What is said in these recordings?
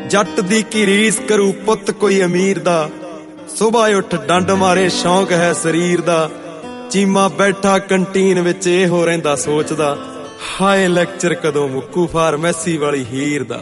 जट दी की रीस करू पुत कोई अमीर दा, सुबह उठ डंड मारे शौक है शरीर दा। चीमा बैठा कंटीन विच इहो रहिंदा सोचदा, हाय लैक्चर कदों मुक्कू फार्मेसी वाली हीर दा।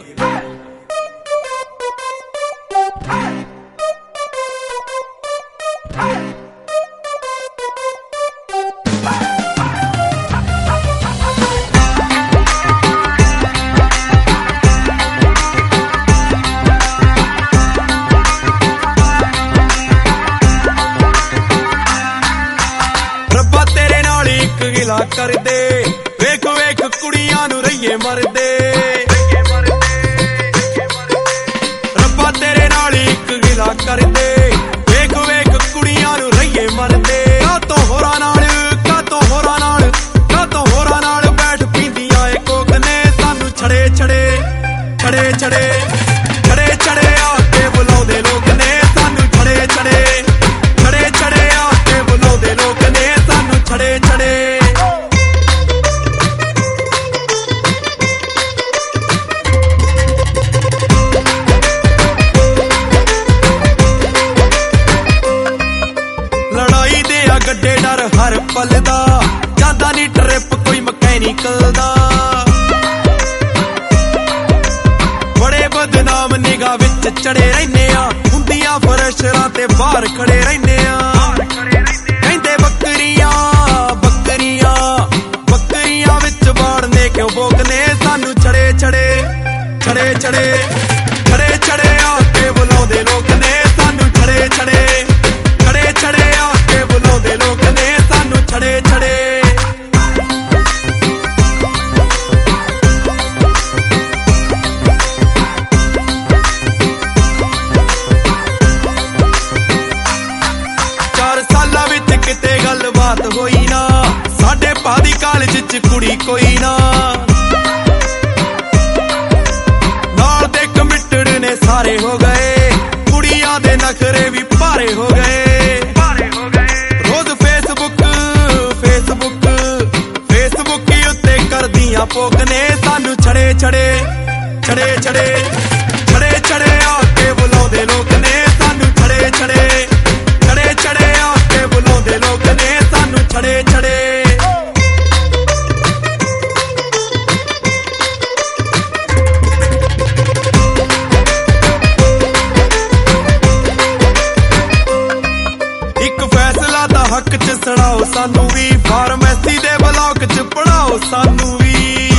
कर दे वेख वेख कुड़ियां नू रहिए मरदे, रब्बा तेरे नाल इक गिला कर दे वेख वेख कुड़ियां नू रहिए मरदे। कातों होरां नाल बैठ पींदियां ए कोक ने सानू छड़े छड़े छड़े छड़े छड़े छड़े आके बुलाउंदे लोक ने सानू छड़े छड़े छड़े छड़े आके बुलाउंदे लोक ने सानू छड़े छड़े। गड्डे डर हर पल दा जांदा नी ट्रिप कोई मैकेनिकल दा, बड़े बदनाम निगाह विच चढ़े रहिने आ, हुंदियां फरशरां ते बाहर खड़े रहिने आ। कहंदे बकरियां बकरियां बकरियां विच बाड़ने क्यों बोकने सानू छड़े छड़े छड़े छड़े छड़े छड़े आके बुलाउंदे लोक ने सानू छड़े छड़े छड़े छड़े आके बुलाउंदे लोक ने सानू छड़े छड़े। चार सालां विच किते गलबात होई ना, साडे पादी कॉलेज च कुड़ी कोई ना, नाल दे कमिटेड ने सारे हो गए, कुड़ियां दे नखरे भी भारे हो गए। पोक ने सानू छड़े छड़े छड़े छड़े छड़े छड़े आके बुलाउंदे लोक ने सानू छड़े छड़े छड़े छड़े आके बुलाउंदे लोक ने सानू छड़े छड़े। एक फैसला दा हक च सुनाओ सानू भी, फार्मेसी दे ब्लॉक च पढ़ाओ सानू भी।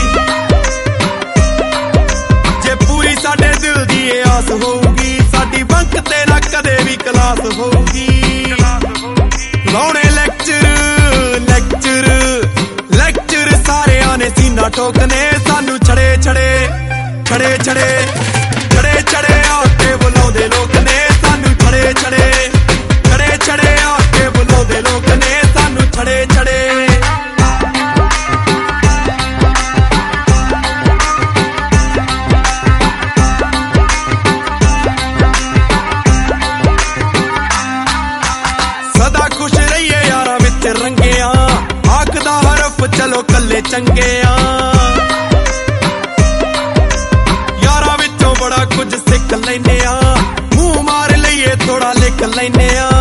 आस होगी साडी बंक ते ना कदे भी क्लास होगी, लाउणे लेक्चर लेक्चर लेक्चर सारे आने सीना ठोकने सानू छड़े छड़े छड़े छड़े छड़े छड़े आके बुलाउंदे लोक ने सानू छड़े छड़े छड़े छड़े आके बुलाउंदे लोक ने सानू छड़े छड़े। रंगे आखदा हरफ चलो कल्ले चंगे यारा विचों बड़ा कुछ सिख लैने आ, मुंह मार लईए थोड़ा लिख लैने आ।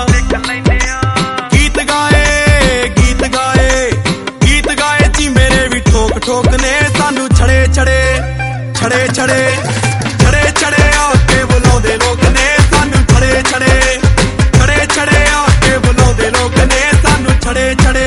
गीत गाए गीत गाए गीत गाए जी मेरे भी ठोक ठोक ने सानू छड़े छड़े छड़े छड़े छड़े छड़े आके बुलाउंदे लोक ने सानू छड़े छड़े छड़े छड़े आके बुलाउंदे लोक ने सानू छड़े छड़े।